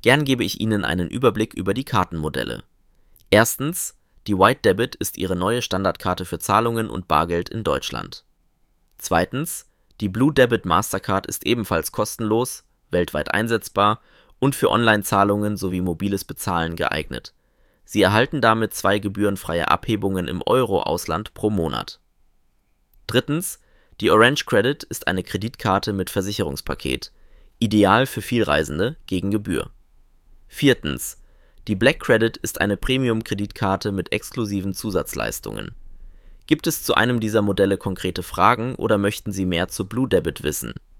Gern gebe ich Ihnen einen Überblick über die Kartenmodelle. Erstens, die White Debit ist Ihre neue Standardkarte für Zahlungen und Bargeld in Deutschland. Zweitens, die Blue Debit Mastercard ist ebenfalls kostenlos, weltweit einsetzbar und für Online-Zahlungen sowie mobiles Bezahlen geeignet. Sie erhalten damit 2 gebührenfreie Abhebungen im Euro-Ausland pro Monat. Drittens, die Orange Credit ist eine Kreditkarte mit Versicherungspaket, ideal für Vielreisende gegen Gebühr. Viertens, die Black Credit ist eine Premium-Kreditkarte mit exklusiven Zusatzleistungen. Gibt es zu einem dieser Modelle konkrete Fragen oder möchten Sie mehr zu Blue Debit wissen